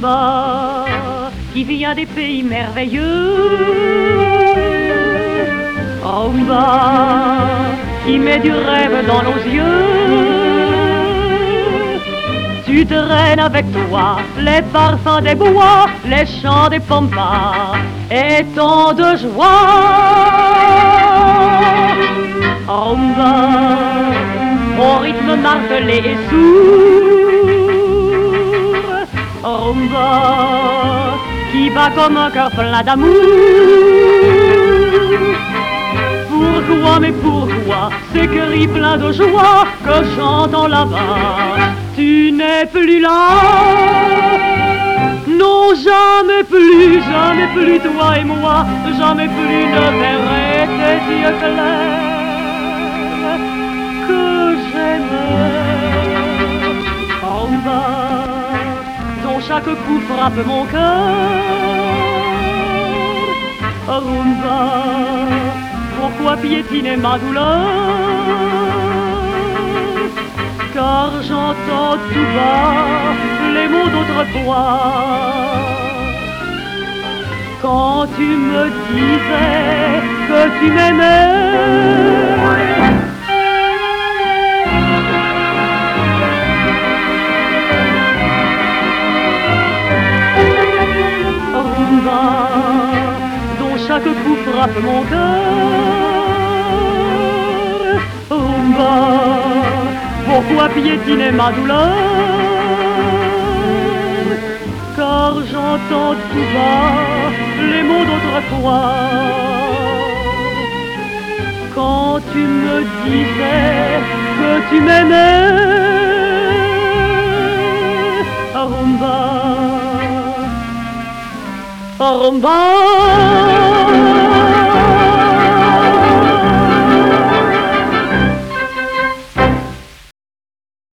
rumba qui vient des pays merveilleux, rumba qui met du rêve dans nos yeux. Tu traînes avec toi les parfums des bois, les chants des pampas et tant de joie. Rumba au rythme martelé et sourd, rumba qui bat comme un cœur plein d'amour. Pourquoi, mais pourquoi ces cris pleins de joie que j'entends là-bas? Tu n'es plus là, non jamais plus, toi et moi, jamais plus ne verrai tes yeux clairs que j'aimais. Rumba, dont chaque coup frappe mon cœur. Rumba, pourquoi piétiner ma douleur? Car j'entends tout bas les mots d'autrefois. Quand tu me disais que tu m'aimais, rumba, dont chaque coup frappe mon cœur. Rumba, pourquoi piétiner ma douleur? Car j'entends tout bas les mots d'autrefois. Quand tu me disais que tu m'aimais, rumba, rumba.